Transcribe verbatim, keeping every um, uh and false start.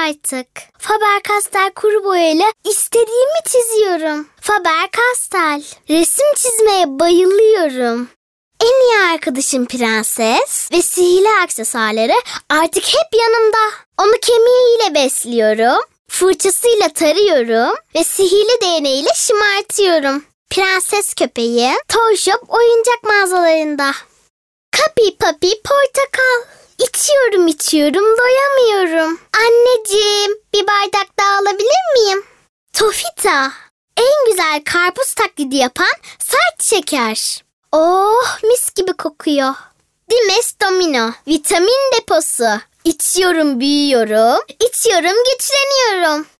artık. Faber-Castell kuru boyayla istediğimi çiziyorum. Faber-Castell. Resim çizmeye bayılıyorum. En iyi arkadaşım Prenses ve sihirli aksesuarları artık hep yanımda. Onu kemiğiyle besliyorum, fırçasıyla tarıyorum ve sihirli değneğiyle şımartıyorum. Prenses köpeği Toy Shop oyuncak mağazalarında. Kapi papi portakal. İçiyorum içiyorum doyamıyorum. Anneciğim, bir bardak daha alabilir miyim? Tofita. En güzel karpuz taklidi yapan sert şeker. Oh, mis gibi kokuyor. Dimes Domino. Vitamin deposu. İçiyorum büyüyorum. İçiyorum güçleniyorum.